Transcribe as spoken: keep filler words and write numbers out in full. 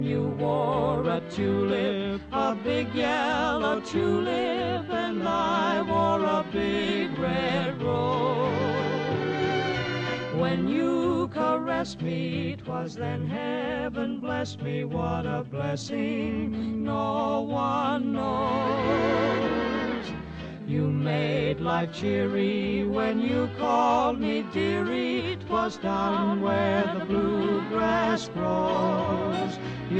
You wore a tulip, a big yellow tulip, and I wore a big red rose. When you caressed me, 'twas then heaven blessed me. What a blessing no one knows. You made life cheery when you called me dearie. 'Twas down where the bluegrass grows.